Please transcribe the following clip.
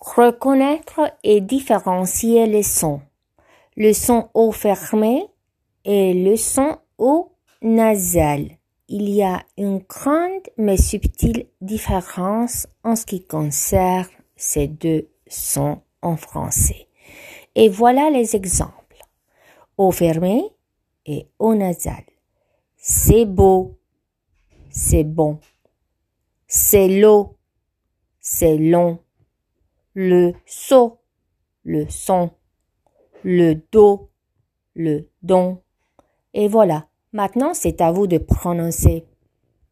Reconnaître et différencier les sons. Le son O fermé et le son O nasal. Il y a une grande mais subtile différence en ce qui concerne ces deux sons en français. Et voilà les exemples. O fermé et O nasal. C'est beau, c'est bon. C'est l'eau, c'est long. Le so, le son. Le do, le don. Et voilà, maintenant c'est à vous de prononcer